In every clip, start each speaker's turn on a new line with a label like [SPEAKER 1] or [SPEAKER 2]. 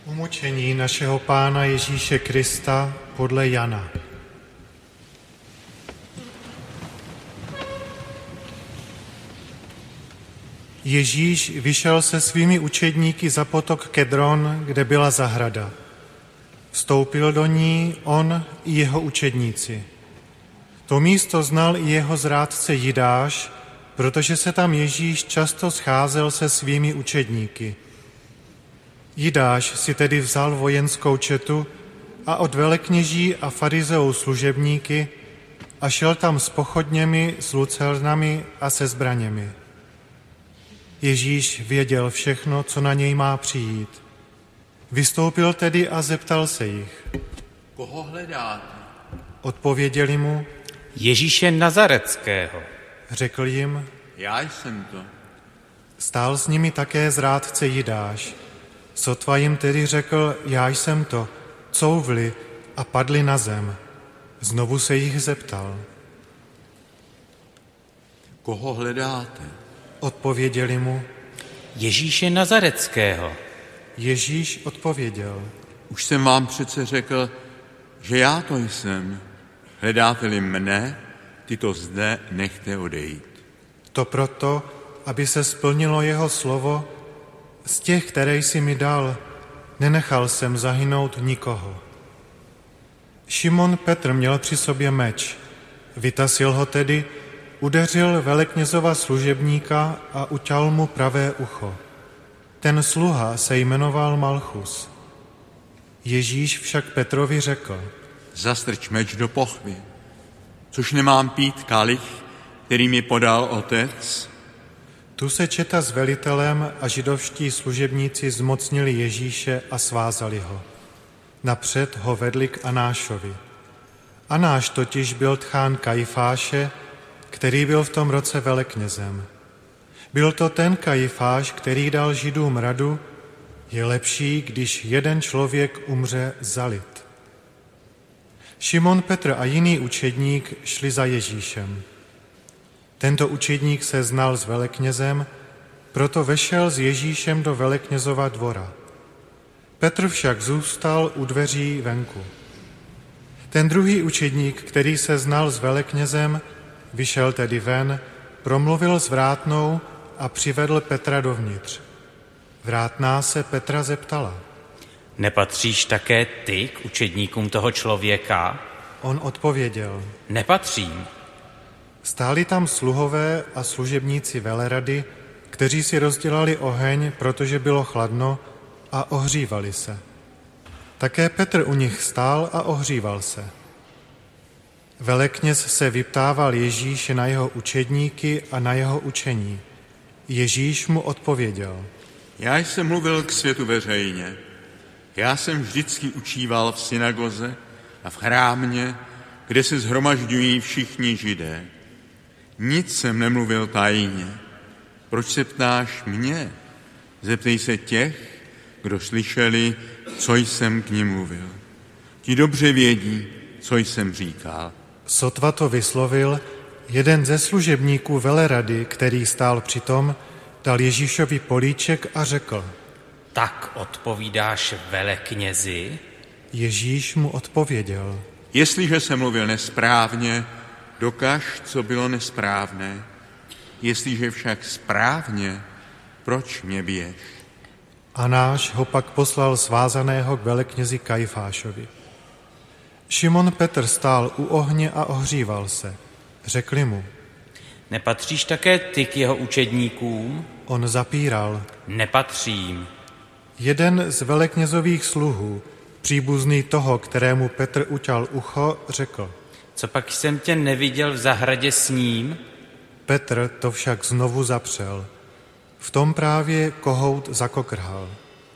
[SPEAKER 1] Umučení našeho Pána Ježíše Krista podle Jana. Ježíš vyšel se svými učedníky za potok Kedron, kde byla zahrada. Vstoupil do ní on i jeho učedníci. To místo znal i jeho zrádce Jidáš, protože se tam Ježíš často scházel se svými učedníky. Jidáš si tedy vzal vojenskou četu a od velekněží a farizeů služebníky a šel tam s pochodněmi, s lucernami a se zbraněmi. Ježíš věděl všechno, co na něj má přijít. Vystoupil tedy a zeptal se jich.
[SPEAKER 2] Koho hledáte?
[SPEAKER 1] Odpověděli mu.
[SPEAKER 3] Ježíše Nazareckého.
[SPEAKER 1] Řekl jim.
[SPEAKER 2] Já jsem to.
[SPEAKER 1] Stál s nimi také zrádce Jidáš. Sotva jim tedy řekl, já jsem to, couvli a padli na zem. Znovu se jich zeptal.
[SPEAKER 2] Koho hledáte?
[SPEAKER 1] Odpověděli mu.
[SPEAKER 3] Ježíše Nazareckého.
[SPEAKER 1] Ježíš odpověděl.
[SPEAKER 2] Už jsem vám přece řekl, že já to jsem. Hledáte-li mne, ty to zde nechte odejít.
[SPEAKER 1] To proto, aby se splnilo jeho slovo, z těch, které jsi mi dal, nenechal jsem zahynout nikoho. Šimon Petr měl při sobě meč. Vytasil ho tedy, udeřil veleknězova služebníka a uťal mu pravé ucho. Ten sluha se jmenoval Malchus. Ježíš však Petrovi řekl.
[SPEAKER 2] Zastrč meč do pochvy, což nemám pít kalich, který mi podal otec.
[SPEAKER 1] Tu se četa s velitelem a židovští služebníci zmocnili Ježíše a svázali ho. Napřed ho vedli k Anášovi. Anáš totiž byl tchán Kajfáše, který byl v tom roce veleknězem. Byl to ten Kajfáš, který dal Židům radu, je lepší, když jeden člověk umře za lid. Šimon Petr a jiný učedník šli za Ježíšem. Tento učedník se znal s veleknězem, proto vešel s Ježíšem do veleknězova dvora. Petr však zůstal u dveří venku. Ten druhý učedník, který se znal s veleknězem, vyšel tedy ven, promluvil s vrátnou a přivedl Petra dovnitř. Vrátná se Petra zeptala.
[SPEAKER 3] Nepatříš také ty k učedníkům toho člověka?
[SPEAKER 1] On odpověděl.
[SPEAKER 3] Nepatřím.
[SPEAKER 1] Stáli tam sluhové a služebníci velerady, kteří si rozdělali oheň, protože bylo chladno, a ohřívali se. Také Petr u nich stál a ohříval se. Velekněz se vyptával Ježíše na jeho učedníky a na jeho učení. Ježíš mu odpověděl.
[SPEAKER 2] Já jsem mluvil k světu veřejně. Já jsem vždycky učíval v synagoze a v chrámě, kde se shromažďují všichni Židé. Nic jsem nemluvil tajně. Proč se ptáš mě? Zeptej se těch, kdo slyšeli, co jsem k nim mluvil. Ti dobře vědí, co jsem říkal.
[SPEAKER 1] Sotva to vyslovil, jeden ze služebníků velerady, který stál přitom, dal Ježíšovi políček a řekl.
[SPEAKER 3] Tak odpovídáš veleknězi?
[SPEAKER 1] Ježíš mu odpověděl.
[SPEAKER 2] Jestliže jsem mluvil nesprávně, dokaž, co bylo nesprávné. Jestliže však správně, proč mě biješ?
[SPEAKER 1] Anáš ho pak poslal svázaného k veleknězi Kajfášovi. Šimon Petr stál u ohně a ohříval se. Řekli mu.
[SPEAKER 3] Nepatříš také ty k jeho učedníkům?
[SPEAKER 1] On zapíral.
[SPEAKER 3] Nepatřím.
[SPEAKER 1] Jeden z veleknězových sluhů, příbuzný toho, kterému Petr uťal ucho, řekl.
[SPEAKER 3] Co pak jsem tě neviděl v zahradě s ním?
[SPEAKER 1] Petr to však znovu zapřel. V tom právě kohout zakokrhal.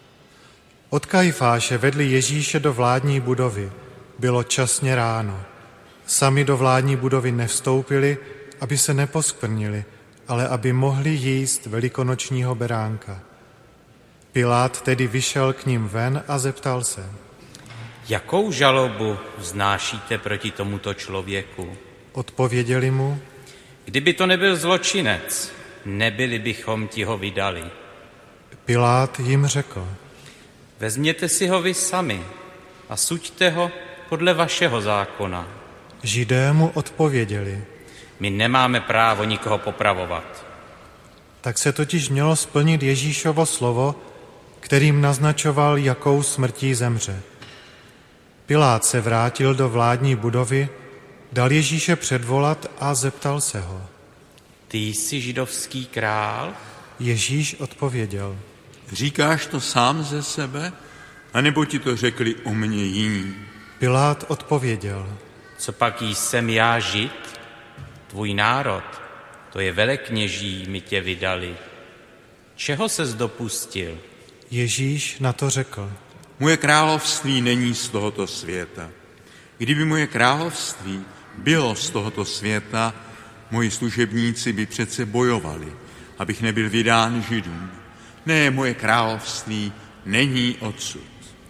[SPEAKER 1] Od Kajfáše vedli Ježíše do vládní budovy. Bylo časně ráno. Sami do vládní budovy nevstoupili, aby se neposkvrnili, ale aby mohli jíst velikonočního beránka. Pilát tedy vyšel k ním ven a zeptal se.
[SPEAKER 3] Jakou žalobu vznášíte proti tomuto člověku?
[SPEAKER 1] Odpověděli mu.
[SPEAKER 3] Kdyby to nebyl zločinec, nebyli bychom ti ho vydali.
[SPEAKER 1] Pilát jim řekl.
[SPEAKER 3] Vezměte si ho vy sami a suďte ho podle vašeho zákona.
[SPEAKER 1] Židé mu odpověděli.
[SPEAKER 3] My nemáme právo nikoho popravovat.
[SPEAKER 1] Tak se totiž mělo splnit Ježíšovo slovo, kterým naznačoval, jakou smrtí zemře. Pilát se vrátil do vládní budovy, dal Ježíše předvolat a zeptal se ho.
[SPEAKER 3] Ty jsi židovský král?
[SPEAKER 1] Ježíš odpověděl.
[SPEAKER 2] Říkáš to sám ze sebe, anebo ti to řekli o mně jiní?
[SPEAKER 1] Pilát odpověděl.
[SPEAKER 3] Co pak jsem já Žid? Tvůj národ, to je velekněží, mi tě vydali. Čeho ses dopustil?
[SPEAKER 1] Ježíš na to řekl.
[SPEAKER 2] Moje království není z tohoto světa. Kdyby moje království bylo z tohoto světa, moji služebníci by přece bojovali, abych nebyl vydán Židům. Ne, moje království není odsud.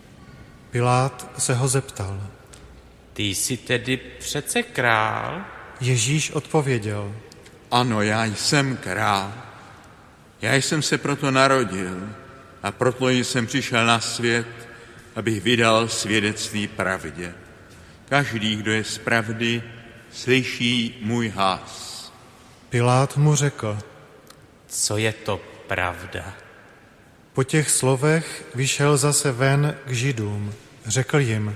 [SPEAKER 1] Pilát se ho zeptal.
[SPEAKER 3] Ty jsi tedy přece král?
[SPEAKER 1] Ježíš odpověděl.
[SPEAKER 2] Ano, já jsem král. Já jsem se proto narodil a proto jsem přišel na svět, abych vydal svědectví pravdě. Každý, kdo je z pravdy, slyší můj hlas.
[SPEAKER 1] Pilát mu řekl.
[SPEAKER 3] Co je to pravda?
[SPEAKER 1] Po těch slovech vyšel zase ven k Židům. Řekl jim.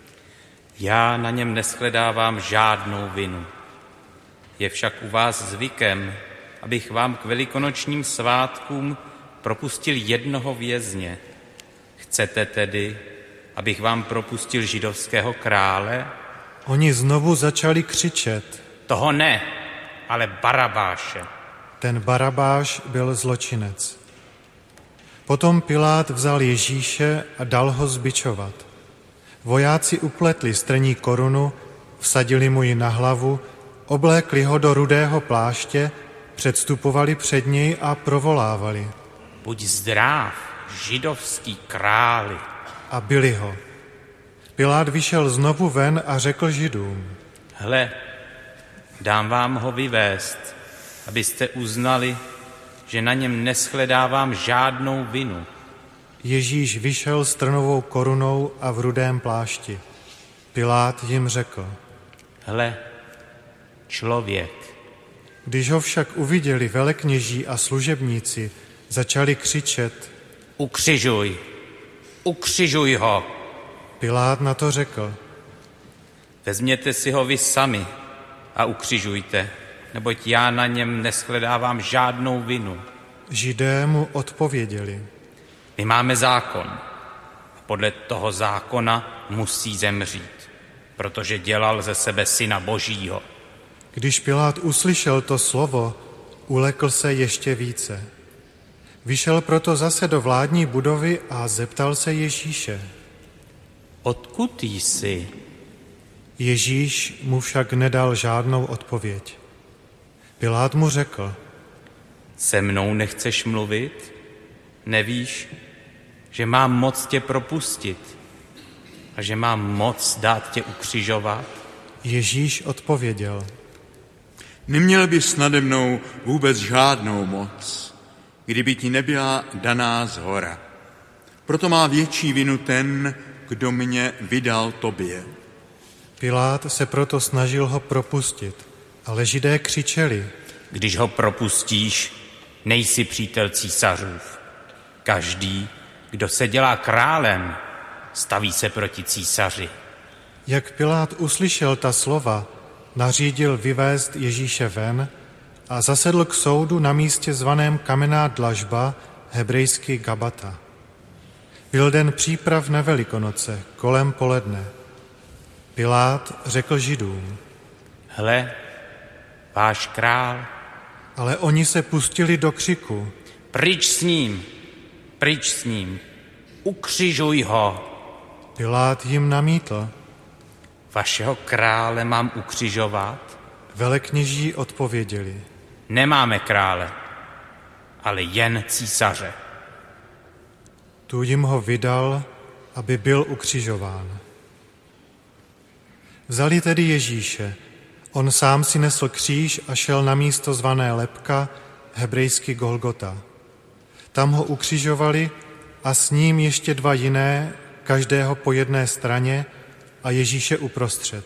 [SPEAKER 3] Já na něm neshledávám žádnou vinu. Je však u vás zvykem, abych vám k velikonočním svátkům propustil jednoho vězně. Chcete tedy, abych vám propustil židovského krále?
[SPEAKER 1] Oni znovu začali křičet.
[SPEAKER 3] Toho ne, ale Barabáše.
[SPEAKER 1] Ten Barabáš byl zločinec. Potom Pilát vzal Ježíše a dal ho zbičovat. Vojáci upletli strní korunu, vsadili mu ji na hlavu, oblékli ho do rudého pláště, předstupovali před něj a provolávali.
[SPEAKER 3] Buď zdrav, židovský králi.
[SPEAKER 1] A bili ho. Pilát vyšel znovu ven a řekl Židům.
[SPEAKER 3] Hle, dám vám ho vyvést, abyste uznali, že na něm neshledávám žádnou vinu.
[SPEAKER 1] Ježíš vyšel s trnovou korunou a v rudém plášti. Pilát jim řekl.
[SPEAKER 3] Hle, člověk.
[SPEAKER 1] Když ho však uviděli velekněží a služebníci, začali křičet.
[SPEAKER 3] Ukřižuj, ukřižuj ho.
[SPEAKER 1] Pilát na to řekl.
[SPEAKER 3] Vezměte si ho vy sami a ukřižujte, neboť já na něm neshledávám žádnou vinu.
[SPEAKER 1] Židé mu odpověděli.
[SPEAKER 3] My máme zákon a podle toho zákona musí zemřít, protože dělal ze sebe syna Božího.
[SPEAKER 1] Když Pilát uslyšel to slovo, ulekl se ještě více. Vyšel proto zase do vládní budovy a zeptal se Ježíše.
[SPEAKER 3] Odkud jsi?
[SPEAKER 1] Ježíš mu však nedal žádnou odpověď. Pilát mu řekl.
[SPEAKER 3] Se mnou nechceš mluvit? Nevíš, že mám moc tě propustit a že mám moc dát tě ukřižovat?
[SPEAKER 1] Ježíš odpověděl.
[SPEAKER 2] Neměl bys nade mnou vůbec žádnou moc, kdyby ti nebyla daná zhora. Proto má větší vinu ten, kdo mě vydal tobě.
[SPEAKER 1] Pilát se proto snažil ho propustit, ale Židé křičeli.
[SPEAKER 3] Když ho propustíš, nejsi přítel císařův. Každý, kdo se dělá králem, staví se proti císaři.
[SPEAKER 1] Jak Pilát uslyšel ta slova, nařídil vyvést Ježíše ven a zasedl k soudu na místě zvaném Kamenná dlažba, hebrejsky Gabata. Byl den příprav na Velikonoce, kolem poledne. Pilát řekl Židům.
[SPEAKER 3] Hle, váš král.
[SPEAKER 1] Ale oni se pustili do křiku.
[SPEAKER 3] Pryč s ním, ukřižuj ho.
[SPEAKER 1] Pilát jim namítl.
[SPEAKER 3] Vašeho krále mám ukřižovat?
[SPEAKER 1] Velekněží odpověděli.
[SPEAKER 3] Nemáme krále, ale jen císaře.
[SPEAKER 1] Tu jim ho vydal, aby byl ukřižován. Vzali tedy Ježíše. On sám si nesl kříž a šel na místo zvané Lebka, hebrejsky Golgota. Tam ho ukřižovali a s ním ještě 2 jiné, každého po jedné straně a Ježíše uprostřed.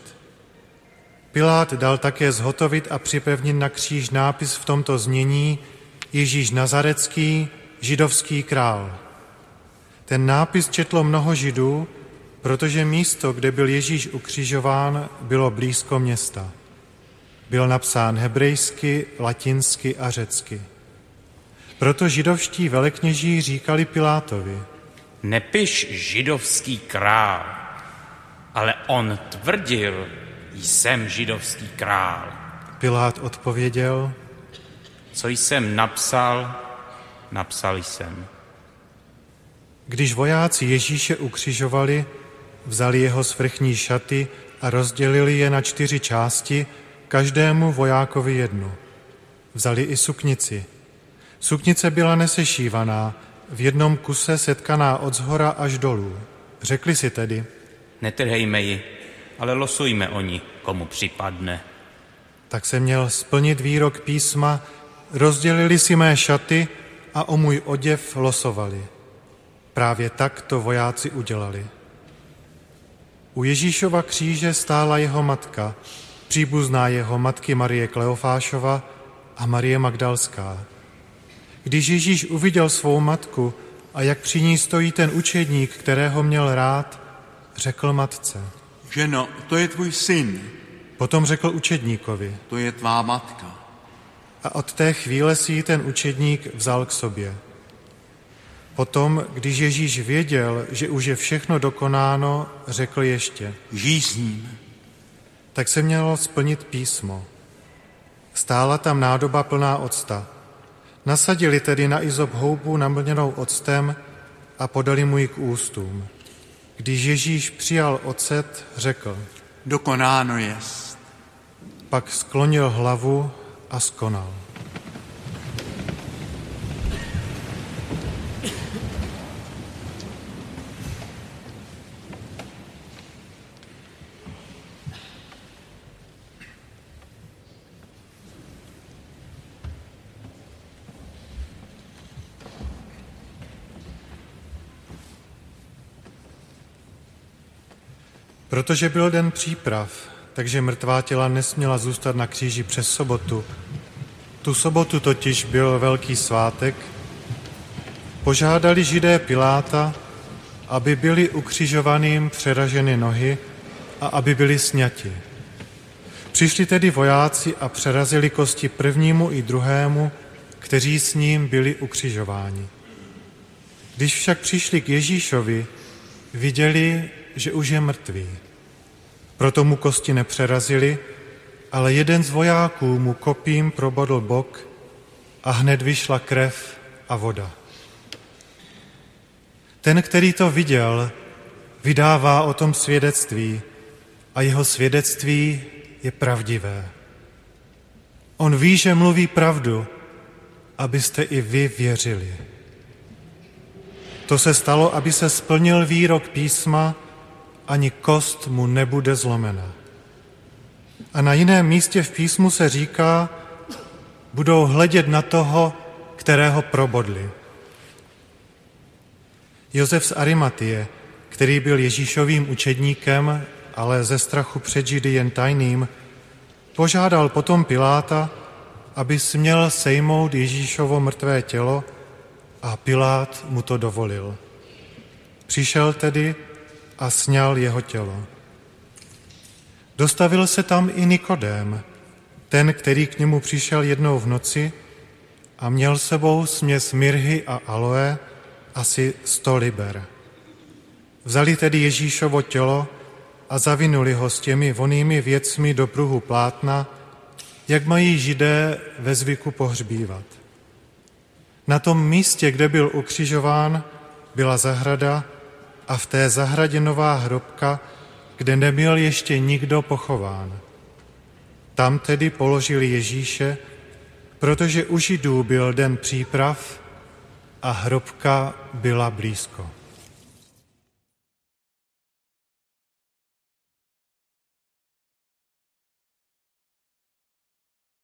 [SPEAKER 1] Pilát dal také zhotovit a připevnit na kříž nápis v tomto znění: Ježíš Nazarecký, židovský král. Ten nápis četlo mnoho Židů, protože místo, kde byl Ježíš ukřižován, bylo blízko města. Byl napsán hebrejsky, latinsky a řecky. Proto židovští velekněží říkali Pilátovi:
[SPEAKER 3] Nepiš židovský král, ale on tvrdil, jsem židovský král.
[SPEAKER 1] Pilát odpověděl:
[SPEAKER 3] Co jsem napsal, napsal jsem.
[SPEAKER 1] Když vojáci Ježíše ukřižovali, vzali jeho svrchní šaty a rozdělili je na 4 části, každému vojákovi 1. Vzali i suknici. Suknice byla nesešívaná, v jednom kuse setkaná od zhora až dolů. Řekli si tedy:
[SPEAKER 3] Netrhejme ji, ale losujme o ní, komu připadne.
[SPEAKER 1] Tak se měl splnit výrok písma: rozdělili si mé šaty a o můj oděv losovali. Právě tak to vojáci udělali. U Ježíšova kříže stála jeho matka, příbuzná jeho matky Marie Kleofášova a Marie Magdalská. Když Ježíš uviděl svou matku a jak při ní stojí ten učedník, kterého měl rád, řekl matce:
[SPEAKER 2] Ženo, to je tvůj syn.
[SPEAKER 1] Potom řekl učedníkovi:
[SPEAKER 2] To je tvá matka.
[SPEAKER 1] A od té chvíle si ji ten učedník vzal k sobě. Potom, když Ježíš věděl, že už je všechno dokonáno, řekl ještě:
[SPEAKER 2] Žij s ním.
[SPEAKER 1] Tak se mělo splnit písmo. Stála tam nádoba plná octa. Nasadili tedy na izop houbu namlněnou octem a podali mu ji k ústům. Když Ježíš přijal ocet, řekl:
[SPEAKER 2] Dokonáno jest.
[SPEAKER 1] Pak sklonil hlavu a skonal. Protože byl den příprav, takže mrtvá těla nesměla zůstat na kříži přes sobotu. Tu sobotu totiž byl velký svátek. Požádali Židé Piláta, aby byli ukřižovaným přeraženy nohy a aby byli sňati. Přišli tedy vojáci a přerazili kosti prvnímu i druhému, kteří s ním byli ukřižováni. Když však přišli k Ježíšovi, viděli, že už je mrtvý. Proto mu kosti nepřerazili, ale jeden z vojáků mu kopím probodl bok a hned vyšla krev a voda. Ten, který to viděl, vydává o tom svědectví a jeho svědectví je pravdivé. On ví, že mluví pravdu, abyste i vy věřili. To se stalo, aby se splnil výrok písma: ani kost mu nebude zlomena. A na jiném místě v písmu se říká: budou hledět na toho, kterého probodli. Josef z Arimatie, který byl Ježíšovým učedníkem, ale ze strachu před Židy jen tajným, požádal potom Piláta, aby směl sejmout Ježíšovo mrtvé tělo, a Pilát mu to dovolil. Přišel tedy a sňal jeho tělo. Dostavil se tam i Nikodém, ten, který k němu přišel jednou v noci a měl sebou směs mirhy a aloe, asi 100 liber. Vzali tedy Ježíšovo tělo a zavinuli ho s těmi vonnými věcmi do pruhu plátna, jak mají Židé ve zvyku pohřbívat. Na tom místě, kde byl ukřižován, byla zahrada a v té zahradě nová hrobka, kde nebyl ještě nikdo pochován. Tam tedy položili Ježíše, protože u Židů byl den příprav a hrobka byla blízko.